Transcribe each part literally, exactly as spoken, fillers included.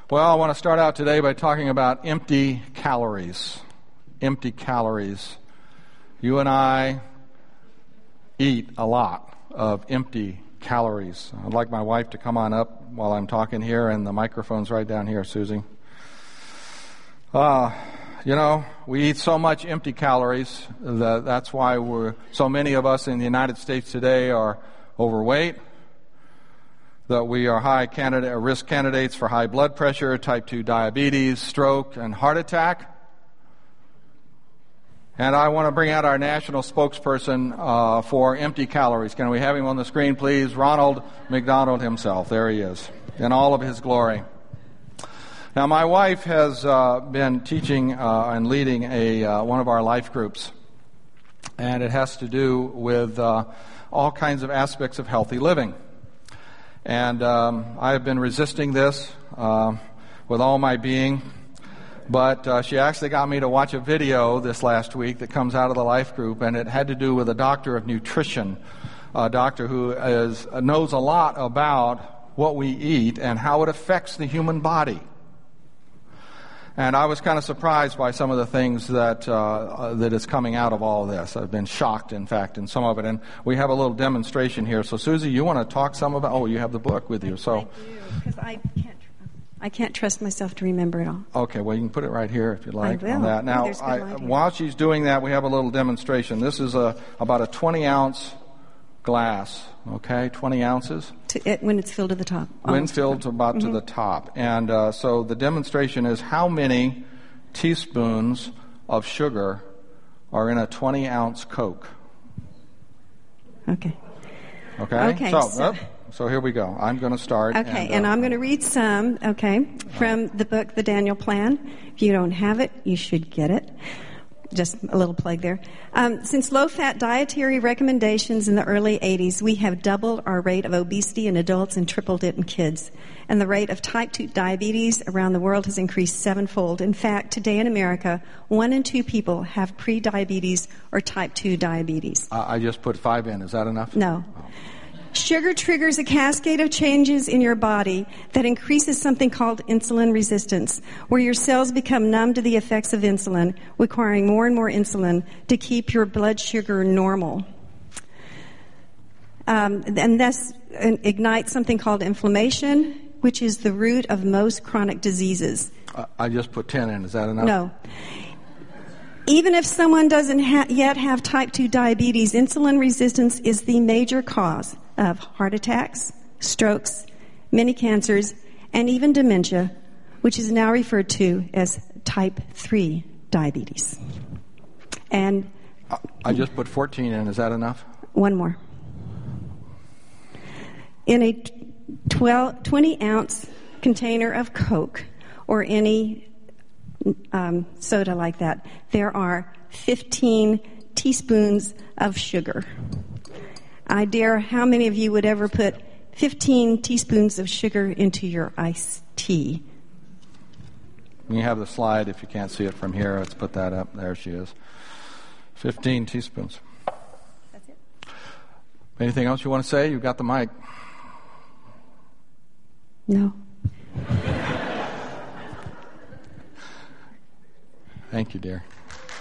Well, I want to start out today by talking about empty calories. Empty calories. You and I eat a lot of empty calories. I'd like my wife to come on up while I'm talking here, and the microphone's right down here, Susie. Uh, you know, we eat so much empty calories that that's why we're so many of us in the United States today are overweight, that we are high candidate, risk candidates for high blood pressure, type two diabetes, stroke, and heart attack. And I want to bring out our national spokesperson uh, for empty calories. Can we have him on the screen, please? Ronald McDonald himself. There he is, in all of his glory. Now, my wife has uh, been teaching uh, and leading a uh, one of our life groups, and it has to do with uh, all kinds of aspects of healthy living. And um, I have been resisting this uh, with all my being, but uh, she actually got me to watch a video this last week that comes out of the life group, and it had to do with a doctor of nutrition, a doctor who is knows a lot about what we eat and how it affects the human body. And I was kind of surprised by some of the things that uh, that is coming out of all of this. I've been shocked, in fact, in some of it. And we have a little demonstration here. So, Susie, you want to talk some about? Oh, you have the book with you. So, I do, because I can't. I can't trust myself to remember it all. Okay, well, you can put it right here if you'd like. I will. On that. Now, oh, I, while she's doing that, we have a little demonstration. This is a about a twenty ounce glass. Okay, twenty ounces. To it, when it's filled to the top. When filled to about mm-hmm. to the top. And uh, so the demonstration is how many teaspoons of sugar are in a twenty ounce Coke. Okay. Okay? Okay. So, so, uh, so here we go. I'm going to start. Okay, and, uh, and I'm going to read some, okay, from the book, The Daniel Plan. If you don't have it, you should get it. Just a little plug there. Um, since low-fat dietary recommendations in the early eighties, we have doubled our rate of obesity in adults and tripled it in kids. And the rate of type two diabetes around the world has increased sevenfold. In fact, today in America, one in two people have pre-diabetes or type two diabetes. Uh, I just put five in. Is that enough? No. Oh. Sugar triggers a cascade of changes in your body that increases something called insulin resistance, where your cells become numb to the effects of insulin, requiring more and more insulin to keep your blood sugar normal. Um, and this ignites something called inflammation, which is the root of most chronic diseases. Uh, I just put ten in. Is that enough? No. Even if someone doesn't ha- yet have type two diabetes, insulin resistance is the major cause of heart attacks, strokes, many cancers, and even dementia, which is now referred to as type three diabetes. And I just put fourteen in. Is that enough? One more. In a twelve, twenty ounce container of Coke or any um, soda like that, there are fifteen teaspoons of sugar. I dare how many of you would ever put fifteen teaspoons of sugar into your iced tea? You have the slide if you can't see it from here. Let's put that up. There she is. fifteen teaspoons. That's it. Anything else you want to say? You've got the mic. No. Thank you, dear.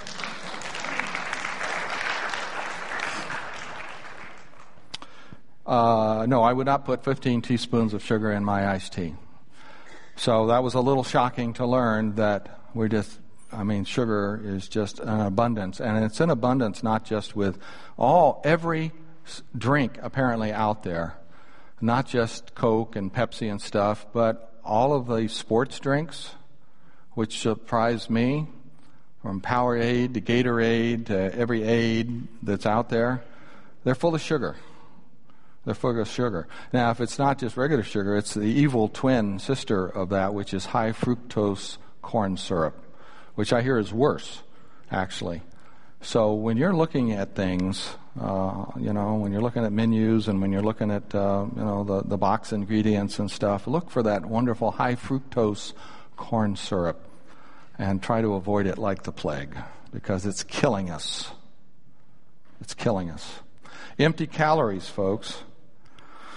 Uh, no, I would not put fifteen teaspoons of sugar in my iced tea. So that was a little shocking to learn that we're just, I mean, sugar is just an abundance. And it's in abundance not just with all, every drink apparently out there, not just Coke and Pepsi and stuff, but all of the sports drinks, which surprised me, from Powerade to Gatorade to every aid that's out there, they're full of sugar. They're full of sugar. Now, if it's not just regular sugar, it's the evil twin sister of that, which is high fructose corn syrup, which I hear is worse, actually. So when you're looking at things, uh, you know, when you're looking at menus and when you're looking at, uh, you know, the, the box ingredients and stuff, look for that wonderful high fructose corn syrup and try to avoid it like the plague, because it's killing us. It's killing us. Empty calories, folks.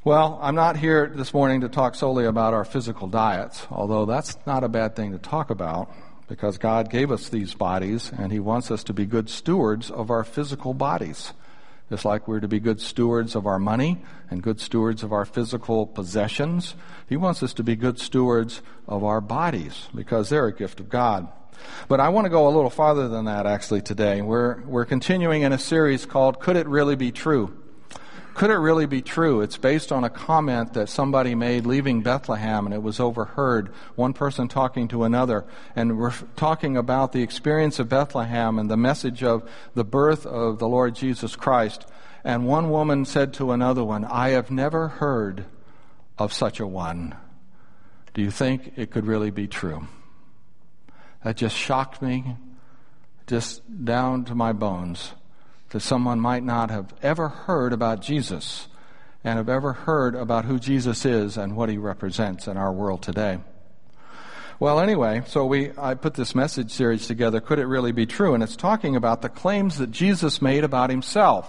Well, I'm not here this morning to talk solely about our physical diets, although that's not a bad thing to talk about, because God gave us these bodies, and He wants us to be good stewards of our physical bodies. Just like we're to be good stewards of our money and good stewards of our physical possessions, He wants us to be good stewards of our bodies, because they're a gift of God. But I want to go a little farther than that, actually, today. We're, we're continuing in a series called Could It Really Be True? Could it really be true? It's based on a comment that somebody made leaving Bethlehem, and it was overheard, one person talking to another. And we're talking about the experience of Bethlehem and the message of the birth of the Lord Jesus Christ. And one woman said to another one, "I have never heard of such a one. Do you think it could really be true?" That just shocked me, just down to my bones, that someone might not have ever heard about Jesus and have ever heard about who Jesus is and what He represents in our world today. Well, anyway, so we I put this message series together, Could It Really Be True? And it's talking about the claims that Jesus made about Himself.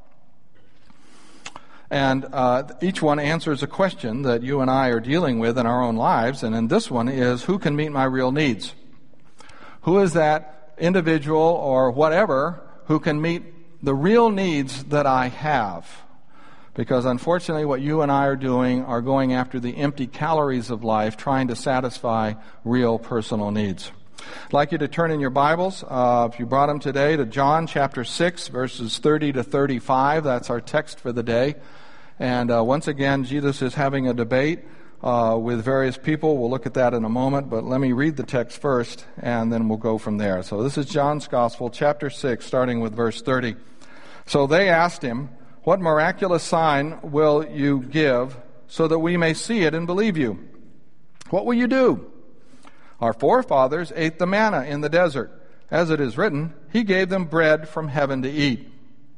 And uh, each one answers a question that you and I are dealing with in our own lives. And in this one is, who can meet my real needs? Who is that individual or whatever who can meet the real needs that I have? Because unfortunately what you and I are doing are going after the empty calories of life, trying to satisfy real personal needs. I'd like you to turn in your Bibles, uh, if you brought them today, to John chapter six, verses thirty to thirty-five. That's our text for the day. And uh, once again, Jesus is having a debate uh, with various people. We'll look at that in a moment, but let me read the text first, and then we'll go from there. So this is John's Gospel, chapter six, starting with verse thirty. So they asked Him, "What miraculous sign will you give so that we may see it and believe you? What will you do? Our forefathers ate the manna in the desert. As it is written, He gave them bread from heaven to eat."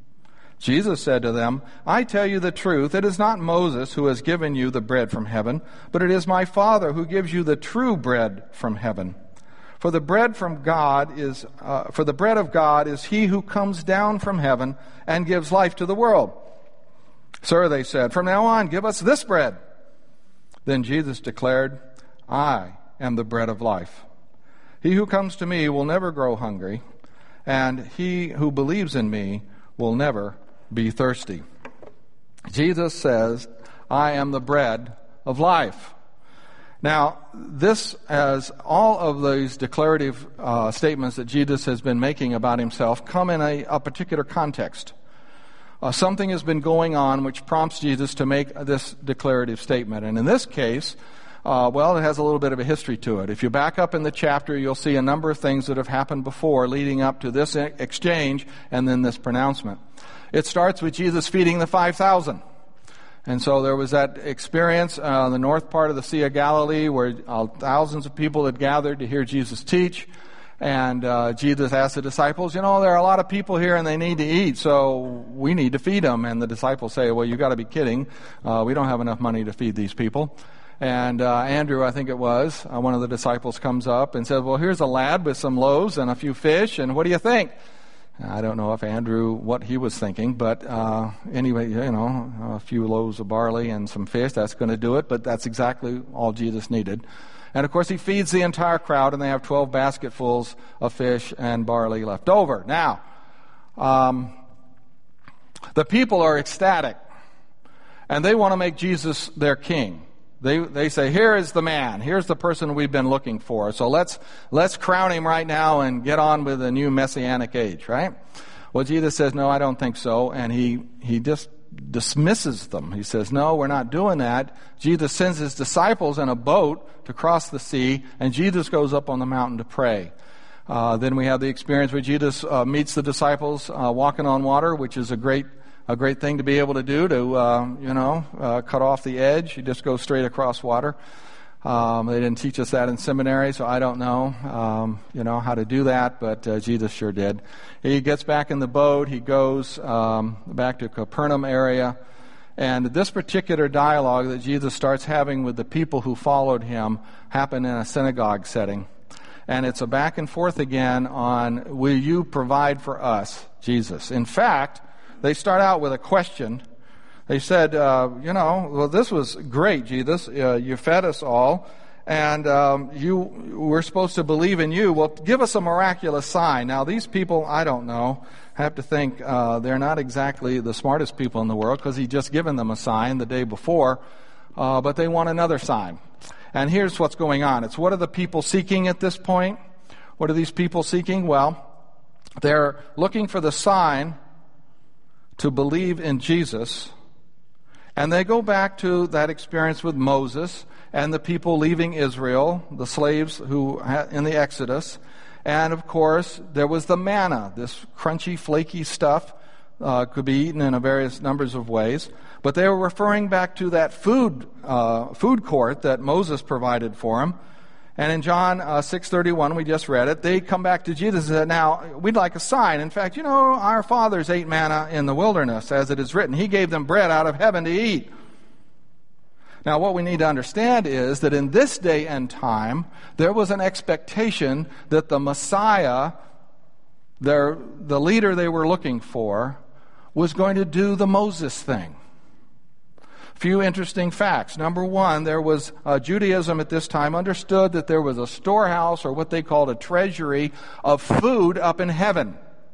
Jesus said to them, "I tell you the truth, it is not Moses who has given you the bread from heaven, but it is my Father who gives you the true bread from heaven. For the bread from God is, uh, for the bread of God is He who comes down from heaven and gives life to the world." "Sir," they said, "from now on give us this bread." Then Jesus declared, "I am the bread of life. He who comes to me will never grow hungry, and he who believes in me will never be thirsty." Jesus says, "I am the bread of life." Now, this, as all of these declarative uh, statements that Jesus has been making about Himself, come in a, a particular context. Uh, something has been going on which prompts Jesus to make this declarative statement. And in this case, uh, well, it has a little bit of a history to it. If you back up in the chapter, you'll see a number of things that have happened before leading up to this exchange and then this pronouncement. It starts with Jesus feeding the five thousand. And so there was that experience uh, in the north part of the Sea of Galilee where uh, thousands of people had gathered to hear Jesus teach. And uh, Jesus asked the disciples, you know, there are a lot of people here and they need to eat, so we need to feed them. And the disciples say, well, you got to be kidding. Uh, we don't have enough money to feed these people. And uh, Andrew, I think it was, uh, one of the disciples comes up and says, well, here's a lad with some loaves and a few fish, and what do you think? I don't know if Andrew, what he was thinking, but uh, anyway, you know, a few loaves of barley and some fish, that's going to do it, but that's exactly all Jesus needed. And of course, He feeds the entire crowd, and they have twelve basketfuls of fish and barley left over. Now, um, the people are ecstatic, and they want to make Jesus their king. They they say, here is the man. Here's the person we've been looking for. So let's let's crown Him right now and get on with the new messianic age, right? Well, Jesus says, no, I don't think so. And he, he just dismisses them. He says, no, we're not doing that. Jesus sends His disciples in a boat to cross the sea, and Jesus goes up on the mountain to pray. Uh, then we have the experience where Jesus uh, meets the disciples uh, walking on water, which is a great A great thing to be able to do, to, uh, you know, uh, cut off the edge. You just go straight across water. Um, they didn't teach us that in seminary, so I don't know, um, you know, how to do that, but uh, Jesus sure did. He gets back in the boat. He goes um, back to Capernaum area. And this particular dialogue that Jesus starts having with the people who followed Him happened in a synagogue setting. And it's a back and forth again on, will you provide for us, Jesus? In fact, they start out with a question They said, uh, you know, well, this was great, Jesus. Uh, you fed us all, and um, you we're supposed to believe in you. Well, give us a miraculous sign. Now, these people, I don't know, have to think uh, they're not exactly the smartest people in the world, because he'd just given them a sign the day before, uh, but they want another sign. And here's what's going on. It's what are the people seeking at this point? What are these people seeking? Well, they're looking for the sign to believe in Jesus. And they go back to that experience with Moses and the people leaving Israel, the slaves who in the Exodus. And of course, there was the manna, this crunchy, flaky stuff, uh, could be eaten in a various numbers of ways. But they were referring back to that food uh, food court that Moses provided for them. And in John uh, six thirty-one, we just read it, they come back to Jesus and said, now, we'd like a sign. In fact, you know, our fathers ate manna in the wilderness, as it is written. He gave them bread out of heaven to eat. Now, what we need to understand is that in this day and time, there was an expectation that the Messiah, their, the leader they were looking for, was going to do the Moses thing. Few interesting facts. Number one, there was uh, Judaism at this time understood that there was a storehouse, or what they called a treasury, of food up in heaven.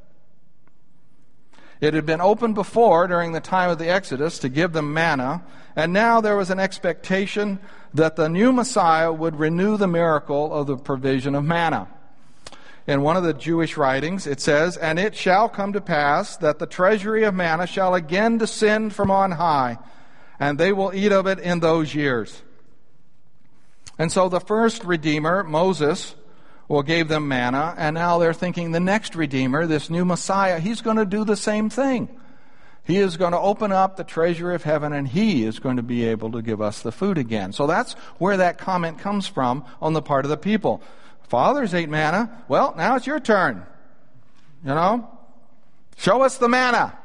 It had been opened before during the time of the Exodus to give them manna, and now there was an expectation that the new Messiah would renew the miracle of the provision of manna. In one of the Jewish writings, it says, and it shall come to pass that the treasury of manna shall again descend from on high, and they will eat of it in those years. And so the first Redeemer, Moses, well, gave them manna, and now they're thinking the next Redeemer, this new Messiah, he's going to do the same thing. He is going to open up the treasury of heaven, and he is going to be able to give us the food again. So that's where that comment comes from on the part of the people. Fathers ate manna. Well, now it's your turn. You know? Show us the manna.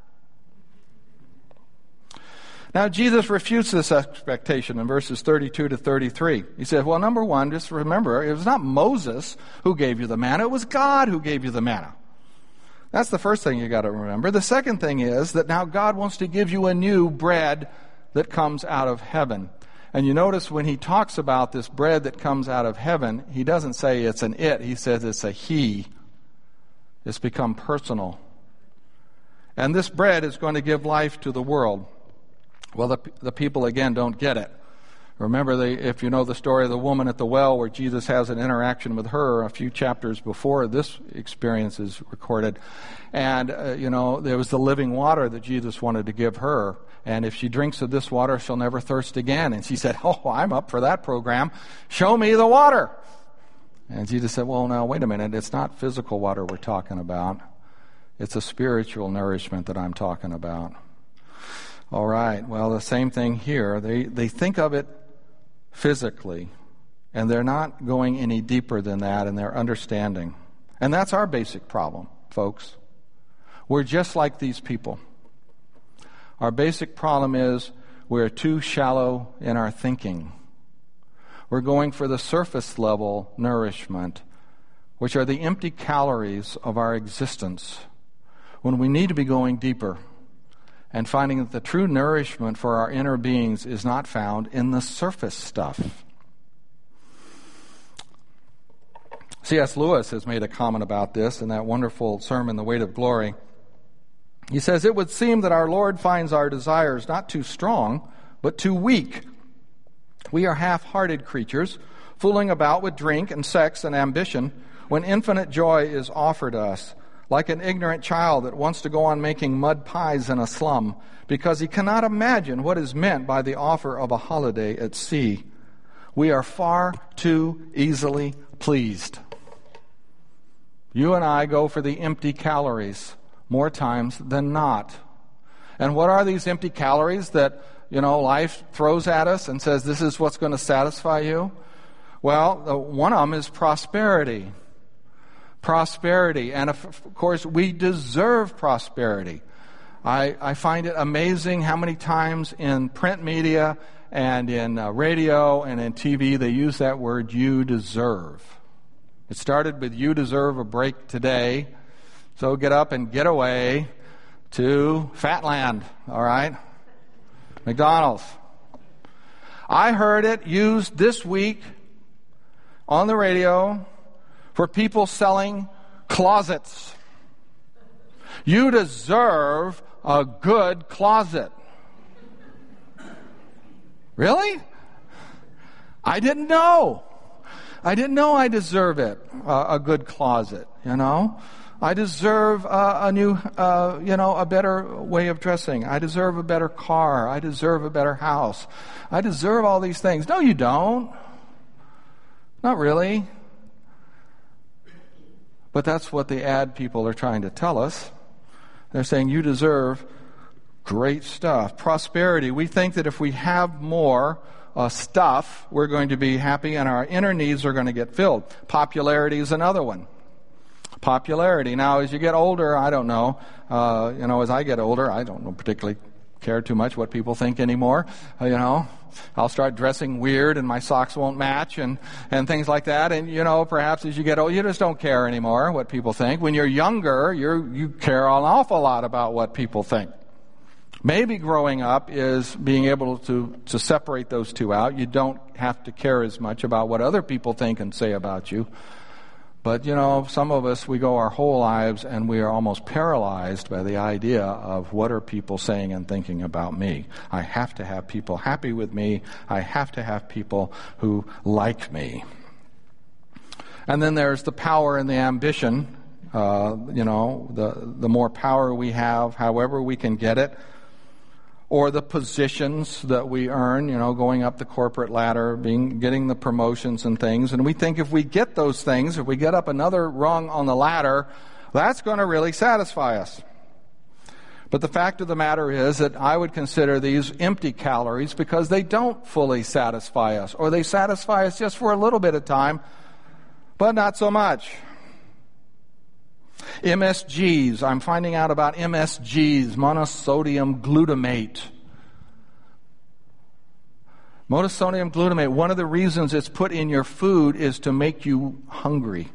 Now, Jesus refutes this expectation in verses thirty-two to thirty-three. He said, well, number one, just remember, it was not Moses who gave you the manna. It was God who gave you the manna. That's the first thing you got to remember. The second thing is that now God wants to give you a new bread that comes out of heaven. And you notice when he talks about this bread that comes out of heaven, he doesn't say it's an it. He says it's a he. It's become personal. And this bread is going to give life to the world. Well, the, the people, again, don't get it. Remember, they, if you know the story of the woman at the well where Jesus has an interaction with her a few chapters before this experience is recorded. And, uh, you know, there was the living water that Jesus wanted to give her. And if she drinks of this water, she'll never thirst again. And she said, oh, I'm up for that program. Show me the water. And Jesus said, well, now, wait a minute. It's not physical water we're talking about. It's a spiritual nourishment that I'm talking about. All right, well, the same thing here. They they think of it physically, and they're not going any deeper than that in their understanding. And that's our basic problem, folks. We're just like these people. Our basic problem is we're too shallow in our thinking. We're going for the surface level nourishment, which are the empty calories of our existence, when we need to be going deeper and finding that the true nourishment for our inner beings is not found in the surface stuff. C S Lewis has made a comment about this in that wonderful sermon, The Weight of Glory. He says, it would seem that our Lord finds our desires not too strong, but too weak. We are half-hearted creatures, fooling about with drink and sex and ambition, when infinite joy is offered us. Like an ignorant child that wants to go on making mud pies in a slum because he cannot imagine what is meant by the offer of a holiday at sea. We are far too easily pleased. You and I go for the empty calories more times than not. And what are these empty calories that, you know, life throws at us and says this is what's going to satisfy you? Well, one of them is prosperity. Prosperity. And of course, we deserve prosperity. I, I find it amazing how many times in print media and in uh, radio and in T V they use that word, you deserve. It started with you deserve a break today, so get up and get away to Fatland, all right? McDonald's. I heard it used this week on the radio for people selling closets. You deserve a good closet. Really? I didn't know. I didn't know I deserve it, uh, a good closet, you know. I deserve uh, a new, uh, you know, a better way of dressing. I deserve a better car. I deserve a better house. I deserve all these things. No, you don't. Not really. But that's what the ad people are trying to tell us. They're saying you deserve great stuff. Prosperity. We think that if we have more uh, stuff, we're going to be happy and our inner needs are going to get filled. Popularity is another one. Popularity. Now, as you get older, I don't know, uh, you know, as I get older, I don't know particularly care too much what people think anymore. Uh, you know, I'll start dressing weird and my socks won't match and, and things like that. And, you know, perhaps as you get older, you just don't care anymore what people think. When you're younger, you're, you care an awful lot about what people think. Maybe growing up is being able to, to separate those two out. You don't have to care as much about what other people think and say about you. But, you know, some of us, we go our whole lives and we are almost paralyzed by the idea of what are people saying and thinking about me. I have to have people happy with me. I have to have people who like me. And then there's the power and the ambition. Uh, you know, the, the more power we have, however we can get it. Or the positions that we earn, you know, going up the corporate ladder, being getting the promotions and things. And we think if we get those things, if we get up another rung on the ladder, that's going to really satisfy us. But the fact of the matter is that I would consider these empty calories because they don't fully satisfy us. Or they satisfy us just for a little bit of time, but not so much. M S Gs. I'm finding out about M S Gs, monosodium glutamate. Monosodium glutamate, one of the reasons it's put in your food is to make you hungry.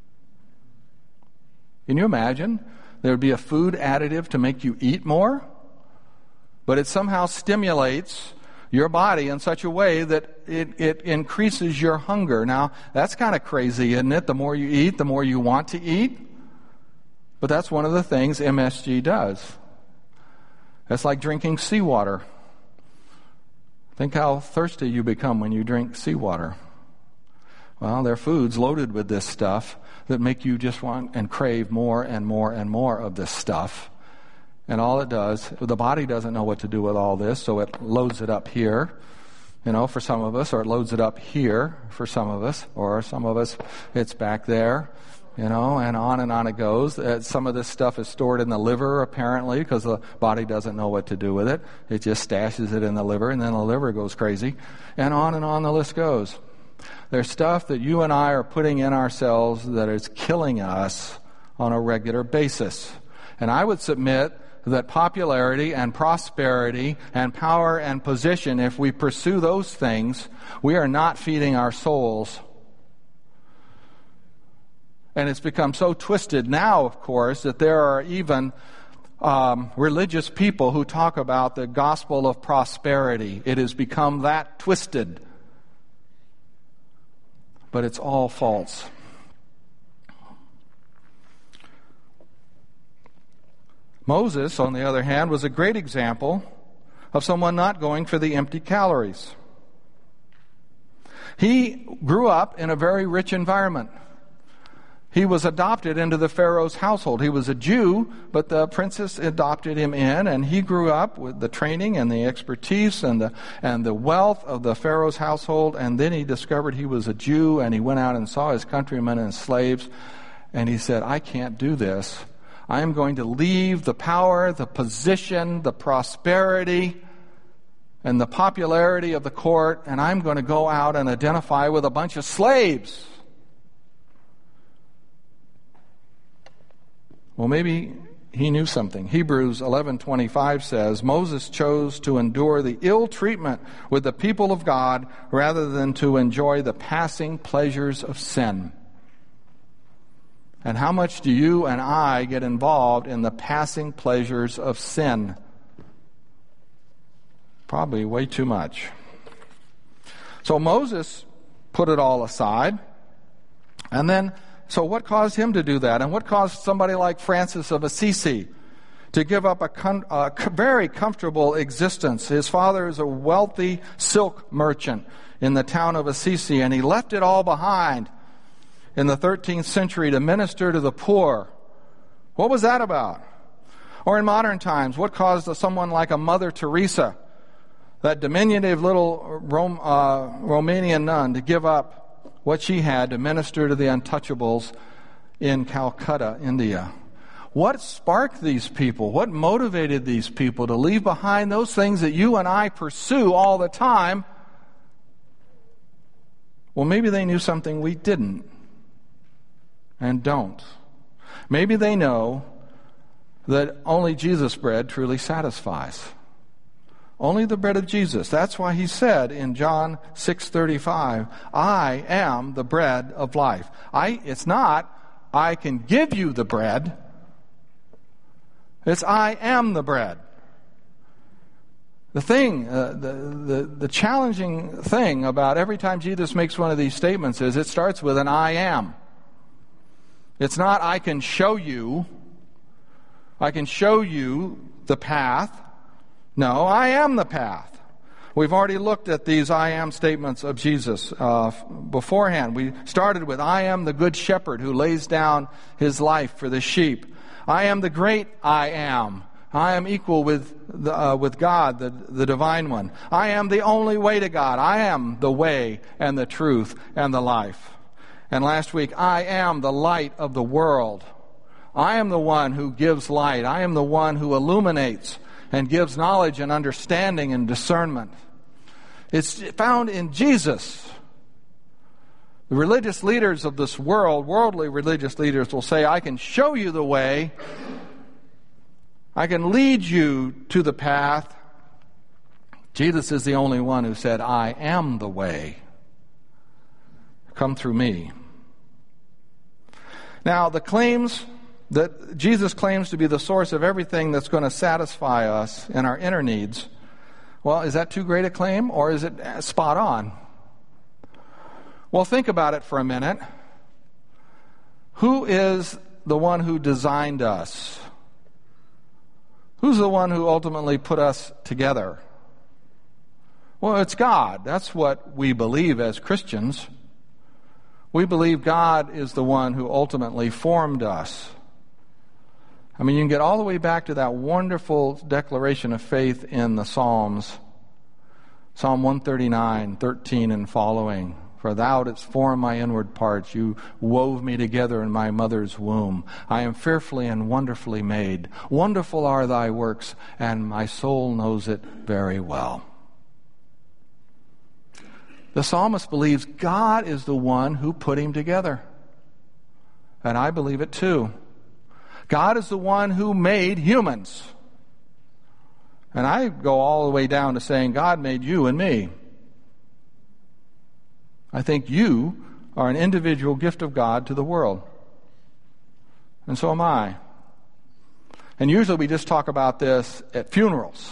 Can you imagine? There would be a food additive to make you eat more, but it somehow stimulates your body in such a way that it, it increases your hunger. Now, that's kind of crazy, isn't it? The more you eat, the more you want to eat. But that's one of the things M S G does. It's like drinking seawater. Think how thirsty you become when you drink seawater. Well, there are foods loaded with this stuff that make you just want and crave more and more and more of this stuff. And all it does, the body doesn't know what to do with all this, so it loads it up here, you know, for some of us, or it loads it up here for some of us, or some of us, it's back there. You know, and on and on it goes. Uh, some of this stuff is stored in the liver, apparently, because the body doesn't know what to do with it. It just stashes it in the liver, and then the liver goes crazy. And on and on the list goes. There's stuff that you and I are putting in ourselves that is killing us on a regular basis. And I would submit that popularity and prosperity and power and position, if we pursue those things, we are not feeding our souls. And it's become so twisted now, of course, that there are even um, religious people who talk about the gospel of prosperity. It has become that twisted. But it's all false. Moses, on the other hand, was a great example of someone not going for the empty calories. He grew up in a very rich environment. He was adopted into the Pharaoh's household. He was a Jew, but the princess adopted him in, and he grew up with the training and the expertise and the and the wealth of the Pharaoh's household. And then he discovered he was a Jew, and he went out and saw his countrymen and slaves, and he said, I can't do this. I am going to leave the power, the position, the prosperity, and the popularity of the court, and I'm going to go out and identify with a bunch of slaves. Well, maybe he knew something. Hebrews eleven twenty-five says, Moses chose to endure the ill treatment with the people of God rather than to enjoy the passing pleasures of sin. And how much do you and I get involved in the passing pleasures of sin? probably way too much. So Moses put it all aside. And then, so what caused him to do that? And what caused somebody like Francis of Assisi to give up a, con- a very comfortable existence? His father is a wealthy silk merchant in the town of Assisi, and he left it all behind in the thirteenth century to minister to the poor. What was that about? Or in modern times, what caused someone like a Mother Teresa, that diminutive little Rome, uh, Romanian nun, to give up what she had to minister to the untouchables in Calcutta, India? What sparked these people? What motivated these people to leave behind those things that you and I pursue all the time? Well, maybe they knew something we didn't and don't. Maybe they know that only Jesus' bread truly satisfies. Only the bread of Jesus. That's why he said in John six thirty-five, I am the bread of life. I, it's not, I can give you the bread. It's, I am the bread. The thing, uh, the, the, the challenging thing about every time Jesus makes one of these statements is it starts with an I am. It's not, I can show you. I can show you the path. No, I am the path. We've already looked at these I am statements of Jesus uh, beforehand. We started with, I am the good shepherd who lays down his life for the sheep. I am the great I am. I am equal with the, uh, with God, the, the divine one. I am the only way to God. I am the way and the truth and the life. And last week, I am the light of the world. I am the one who gives light. I am the one who illuminates and gives knowledge and understanding and discernment. It's found in Jesus. The religious leaders of this world, worldly religious leaders, will say, I can show you the way. I can lead you to the path. Jesus is the only one who said, I am the way. Come through me. Now, the claims that Jesus claims to be the source of everything that's going to satisfy us in our inner needs, well, is that too great a claim, or is it spot on? Well, think about it for a minute. Who is the one who designed us? Who's the one who ultimately put us together? Well, it's God. That's what we believe as Christians. We believe God is the one who ultimately formed us. I mean, you can get all the way back to that wonderful declaration of faith in the Psalms. Psalm one thirty-nine, thirteen and following. For thou didst form my inward parts. You wove me together in my mother's womb. I am fearfully and wonderfully made. Wonderful are thy works, and my soul knows it very well. The psalmist believes God is the one who put him together. And I believe it too. God is the one who made humans. And I go all the way down to saying God made you and me. I think you are an individual gift of God to the world. And so am I. And usually we just talk about this at funerals.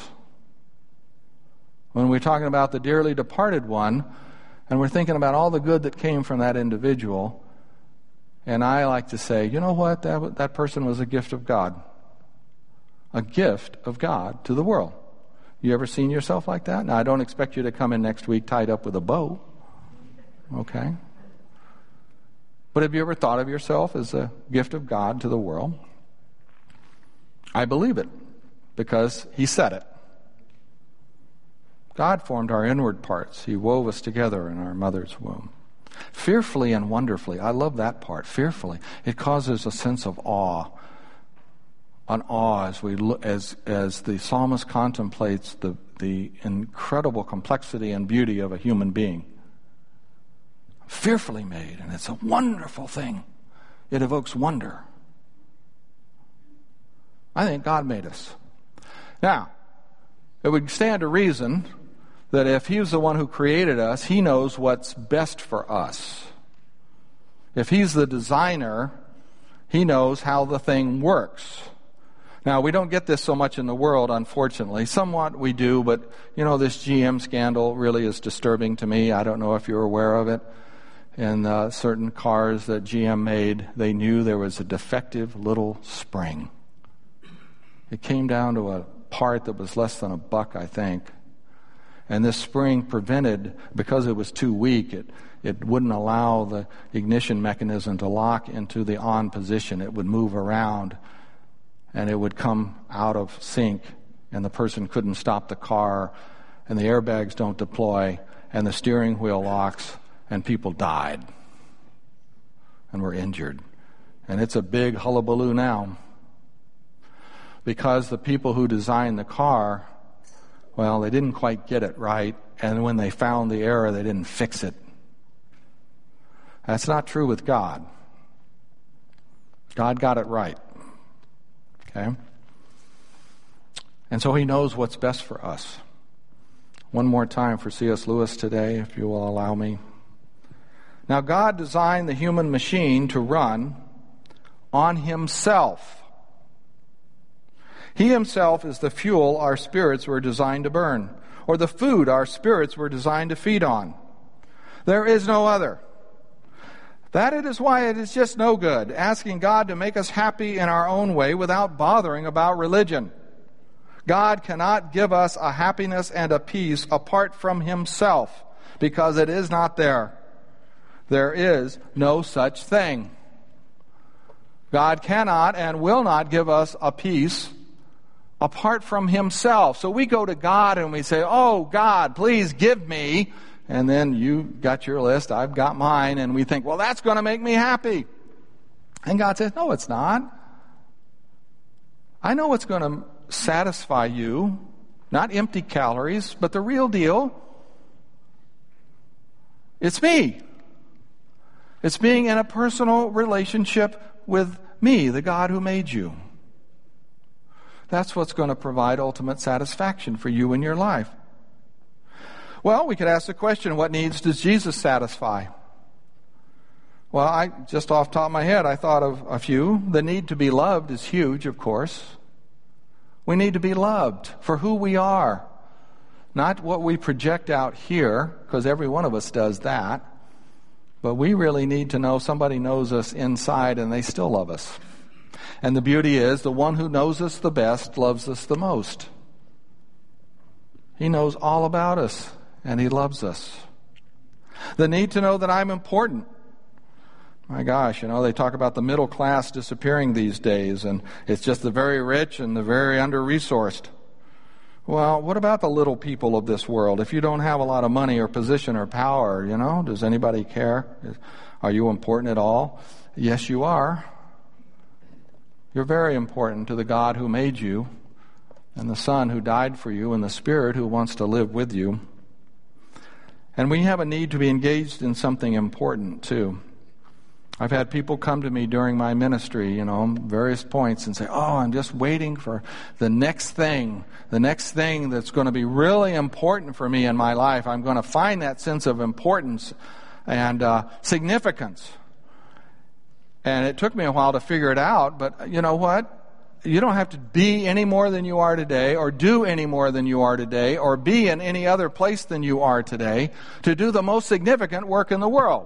When we're talking about the dearly departed one, and we're thinking about all the good that came from that individual. And I like to say, you know what? That, that person was a gift of God. A gift of God to the world. You ever seen yourself like that? Now, I don't expect you to come in next week tied up with a bow. Okay? But have you ever thought of yourself as a gift of God to the world? I believe it, because He said it. God formed our inward parts. He wove us together in our mother's womb. Fearfully and wonderfully. I love that part. Fearfully. It causes a sense of awe. An awe as we look, as as the psalmist contemplates the the incredible complexity and beauty of a human being. Fearfully made, and it's a wonderful thing. It evokes wonder. I think God made us. Now, it would stand to reason that if He's the one who created us, He knows what's best for us. If He's the designer, He knows how the thing works. Now, we don't get this so much in the world, unfortunately. Somewhat we do, but, you know, this G M scandal really is disturbing to me. I don't know if you're aware of it. In uh, certain cars that G M made, they knew there was a defective little spring. It came down to a part that was less than a buck, I think. And this spring prevented, because it was too weak, it, it wouldn't allow the ignition mechanism to lock into the on position. It would move around, and it would come out of sync, and the person couldn't stop the car, and the airbags don't deploy, and the steering wheel locks, and people died and were injured. And it's a big hullabaloo now, because the people who designed the car, well, they didn't quite get it right, and when they found the error, they didn't fix it. That's not true with God. God got it right. Okay? And so he knows what's best for us. One more time for C S Lewis today, if you will allow me. Now, God designed the human machine to run on himself. He himself is the fuel our spirits were designed to burn, or the food our spirits were designed to feed on. There is no other. That it is why it is just no good asking God to make us happy in our own way without bothering about religion. God cannot give us a happiness and a peace apart from himself, because it is not there. There is no such thing. God cannot and will not give us a peace apart from himself. So we go to God and we say, oh, God, please give me. And then you got your list, I've got mine, and we think, well, that's going to make me happy. And God says, no, it's not. I know what's going to satisfy you, not empty calories, but the real deal. It's me. It's being in a personal relationship with me, the God who made you. That's what's going to provide ultimate satisfaction for you in your life. Well, we could ask the question, what needs does Jesus satisfy? Well, I just off the top of my head, I thought of a few. The need to be loved is huge, of course. We need to be loved for who we are, not what we project out here, because every one of us does that. But we really need to know somebody knows us inside and they still love us. And the beauty is, the one who knows us the best loves us the most. He knows all about us, and he loves us. The need to know that I'm important. My gosh, you know, they talk about the middle class disappearing these days, and it's just the very rich and the very under-resourced. Well, what about the little people of this world? If you don't have a lot of money or position or power, you know, does anybody care? Are you important at all? Yes, you are. You're very important to the God who made you, and the Son who died for you, and the Spirit who wants to live with you. And we have a need to be engaged in something important, too. I've had people come to me during my ministry, you know, various points, and say, oh, I'm just waiting for the next thing, the next thing that's going to be really important for me in my life. I'm going to find that sense of importance and uh, significance. And it took me a while to figure it out, but you know what? You don't have to be any more than you are today, or do any more than you are today, or be in any other place than you are today to do the most significant work in the world.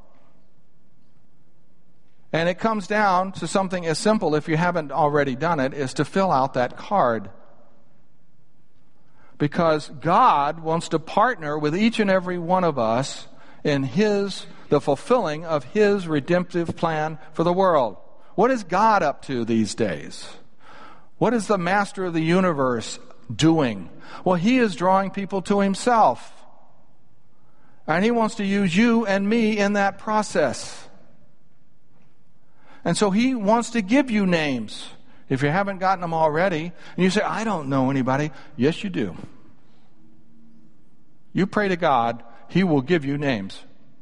And it comes down to something as simple, if you haven't already done it, is to fill out that card. Because God wants to partner with each and every one of us in His, the fulfilling of His redemptive plan for the world. What is God up to these days? What is the Master of the universe doing? Well, He is drawing people to Himself. And He wants to use you and me in that process. And so He wants to give you names. If you haven't gotten them already, and you say, I don't know anybody. Yes, you do. You pray to God, He will give you names.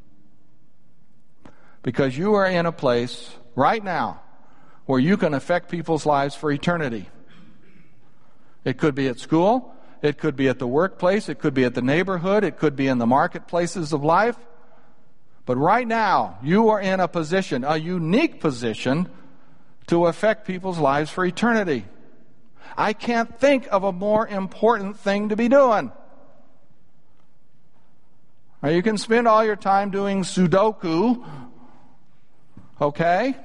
Because you are in a place right now where you can affect people's lives for eternity. It could be at school. It could be at the workplace. It could be at the neighborhood. It could be in the marketplaces of life. But right now, you are in a position, a unique position, to affect people's lives for eternity. I can't think of a more important thing to be doing. Now, you can spend all your time doing Sudoku, okay?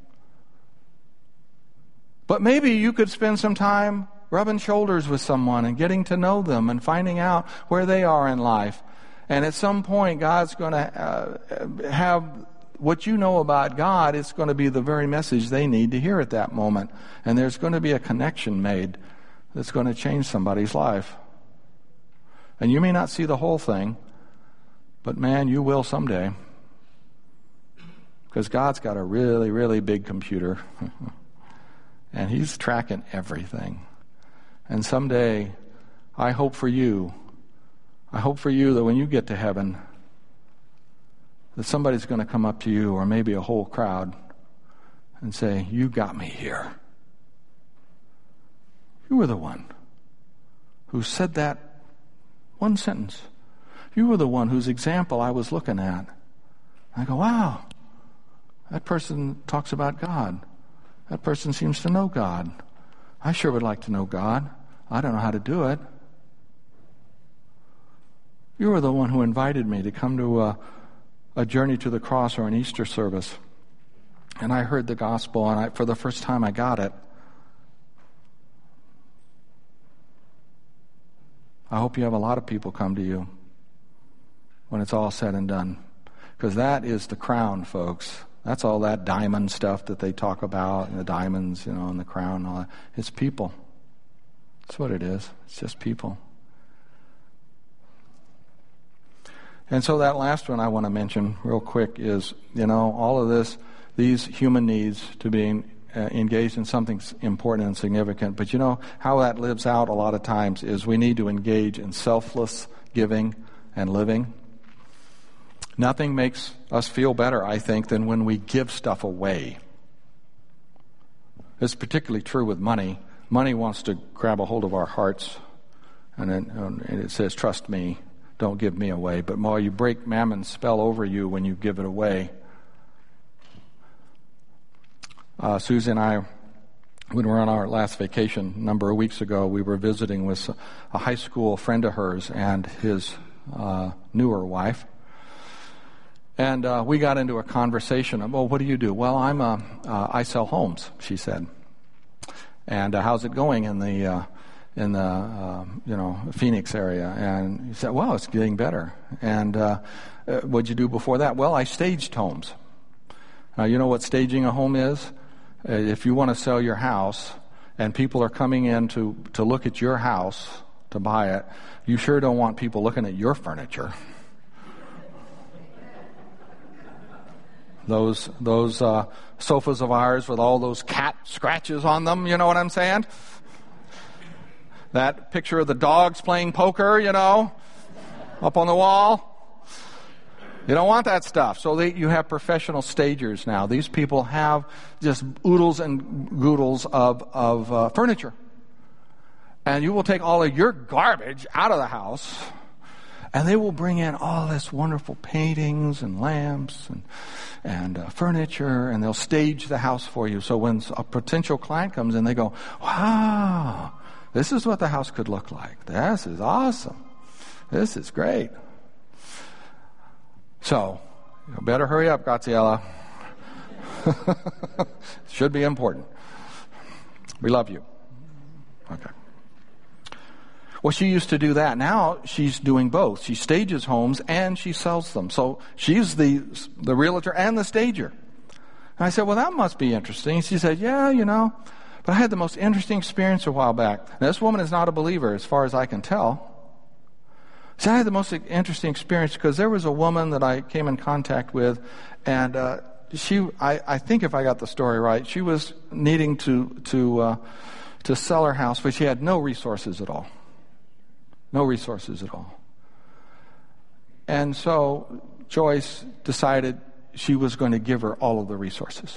But maybe you could spend some time rubbing shoulders with someone and getting to know them and finding out where they are in life. And at some point, God's going to uh, have what you know about God. It's going to be the very message they need to hear at that moment. And there's going to be a connection made that's going to change somebody's life. And you may not see the whole thing, but man, you will someday. Because God's got a really, really big computer. And He's tracking everything. And someday, I hope for you, I hope for you that when you get to heaven, that somebody's going to come up to you, or maybe a whole crowd, and say, you got me here. You were the one who said that one sentence. You were the one whose example I was looking at. I go, wow, that person talks about God. That person seems to know God. I sure would like to know God. I don't know how to do it. You were the one who invited me to come to a, a journey to the cross or an Easter service. And I heard the gospel, and I, for the first time I got it. I hope you have a lot of people come to you when it's all said and done. Because that is the crown, folks. That's all that diamond stuff that they talk about, and the diamonds, you know, and the crown and all that. It's people. That's what it is. It's just people. And so that last one I want to mention real quick is, you know, all of this, these human needs to being uh, engaged in something important and significant. But you know, how that lives out a lot of times is we need to engage in selfless giving and living. Nothing makes us feel better, I think, than when we give stuff away. It's particularly true with money. Money wants to grab a hold of our hearts, and it, and it says, trust me, don't give me away. But while you break Mammon's spell over you when you give it away. Uh, Susie and I, when we were on our last vacation a number of weeks ago, we were visiting with a high school friend of hers and his uh, newer wife. And uh, we got into a conversation of, well, what do you do? Well, I'm a, uh, I sell homes, she said. And uh, how's it going in the uh, in the uh, you know Phoenix area? And he said, well, it's getting better. And uh, uh, what'd you do before that? Well, I staged homes. Now, you know what staging a home is? Uh, if you want to sell your house and people are coming in to, to look at your house to buy it, you sure don't want people looking at your furniture. Those those uh, sofas of ours with all those cat scratches on them, you know what I'm saying? That picture of the dogs playing poker, you know, up on the wall. You don't want that stuff. So they, you have professional stagers now. These people have just oodles and goodles of, of uh, furniture. And you will take all of your garbage out of the house, and they will bring in all this wonderful paintings and lamps and and uh, furniture, and they'll stage the house for you. So when a potential client comes in, they go, wow, this is what the house could look like. This is awesome. This is great. So, you better hurry up, Graciela. Should be important. We love you. Okay. Well, she used to do that. Now she's doing both. She stages homes and she sells them. So she's the the realtor and the stager. And I said, well, that must be interesting. She said, yeah, you know, but I had the most interesting experience a while back. Now, this woman is not a believer as far as I can tell. So I had the most interesting experience because there was a woman that I came in contact with, and uh, she, I, I think if I got the story right, she was needing to, to, uh, to sell her house, but she had no resources at all. No resources at all. And so Joyce decided she was going to give her all of the resources.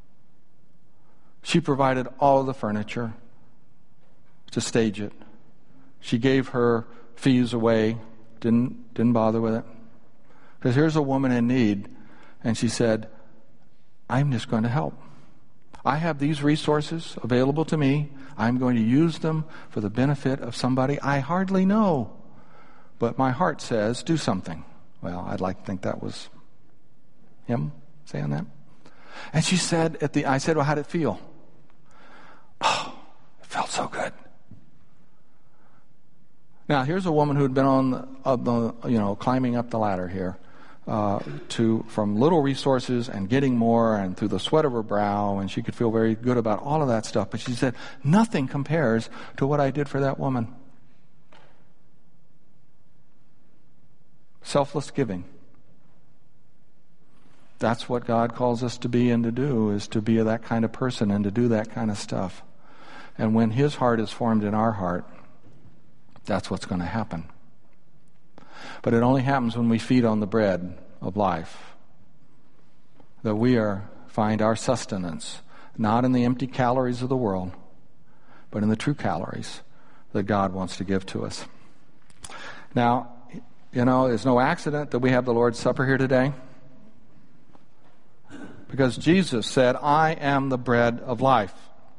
She provided all of the furniture to stage it. She gave her fees away, didn't didn't bother with it. Because here's a woman in need, and she said, I'm just going to help. I have these resources available to me. I'm going to use them for the benefit of somebody I hardly know. But my heart says, do something. Well, I'd like to think that was him saying that. And she said, at the, I said, well, how'd it feel? Oh, it felt so good. Now, here's a woman who'd been on the, uh, the you know, climbing up the ladder here, uh, to from little resources and getting more, and through the sweat of her brow, and she could feel very good about all of that stuff. But she said, nothing compares to what I did for that woman. Selfless giving. That's what God calls us to be and to do, is to be that kind of person and to do that kind of stuff. And when His heart is formed in our heart, that's what's going to happen. But it only happens when we feed on the bread of life. That we are find our sustenance, not in the empty calories of the world, but in the true calories that God wants to give to us. Now, you know, it's no accident that we have the Lord's Supper here today. Because Jesus said, I am the bread of life.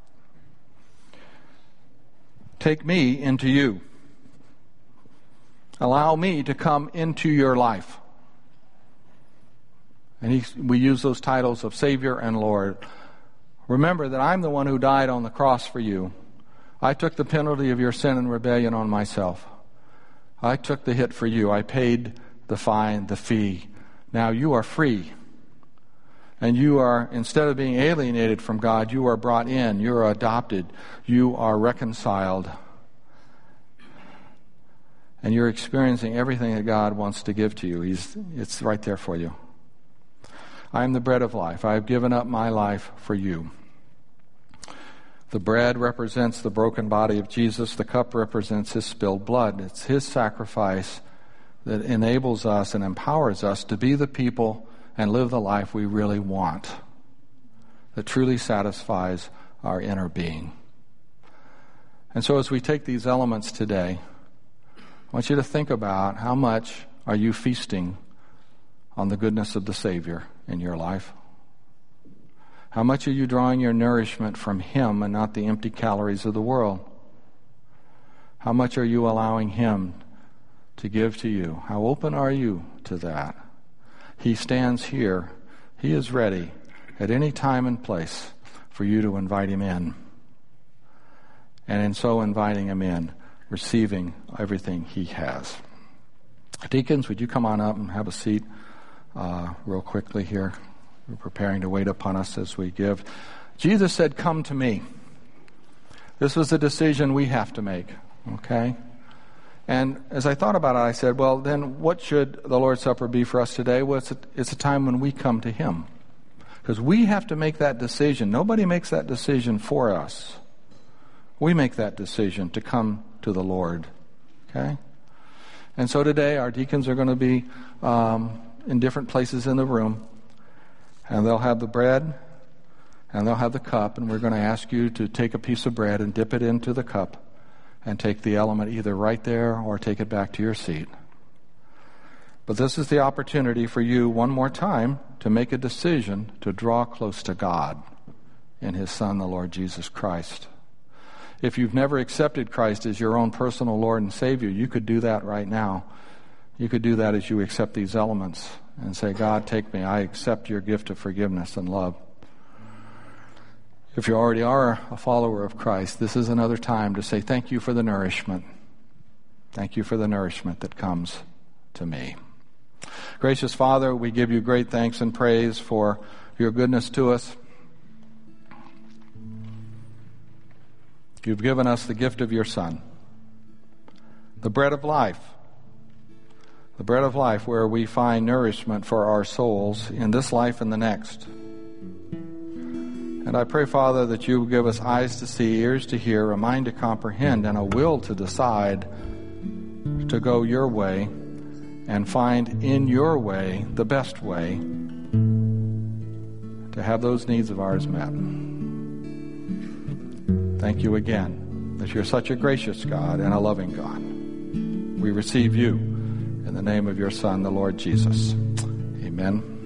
Take me into you. Allow me to come into your life. And he, we use those titles of Savior and Lord. Remember that I'm the one who died on the cross for you. I took the penalty of your sin and rebellion on myself. I took the hit for you. I paid the fine, the fee. Now you are free. And you are, instead of being alienated from God, you are brought in. You are adopted. You are reconciled. And you're experiencing everything that God wants to give to you. He's, it's right there for you. I am the bread of life. I have given up my life for you. The bread represents the broken body of Jesus. The cup represents His spilled blood. It's His sacrifice that enables us and empowers us to be the people and live the life we really want, that truly satisfies our inner being. And so as we take these elements today, I want you to think about how much are you feasting on the goodness of the Savior in your life? How much are you drawing your nourishment from Him and not the empty calories of the world? How much are you allowing Him to give to you? How open are you to that? He stands here. He is ready at any time and place for you to invite Him in. And in so inviting Him in, receiving everything He has. Deacons, would you come on up and have a seat uh, real quickly here? We're preparing to wait upon us as we give. Jesus said, come to me. This was a decision we have to make, okay? And as I thought about it, I said, well, then what should the Lord's Supper be for us today? Well, it's a, it's a time when we come to Him. Because we have to make that decision. Nobody makes that decision for us. We make that decision to come to the Lord, okay? And so today our deacons are going to be um, in different places in the room. And they'll have the bread, and they'll have the cup, and we're going to ask you to take a piece of bread and dip it into the cup and take the element either right there or take it back to your seat. But this is the opportunity for you one more time to make a decision to draw close to God in His Son, the Lord Jesus Christ. If you've never accepted Christ as your own personal Lord and Savior, you could do that right now. You could do that as you accept these elements and say, God, take me. I accept your gift of forgiveness and love. If you already are a follower of Christ, this is another time to say, thank you for the nourishment. Thank you for the nourishment that comes to me. Gracious Father, we give you great thanks and praise for your goodness to us. You've given us the gift of your Son, the bread of life. The bread of life where we find nourishment for our souls in this life and the next. And I pray, Father, that you will give us eyes to see, ears to hear, a mind to comprehend, and a will to decide to go your way and find in your way the best way to have those needs of ours met. Thank you again that you're such a gracious God and a loving God. We receive you in the name of your Son, the Lord Jesus. Amen.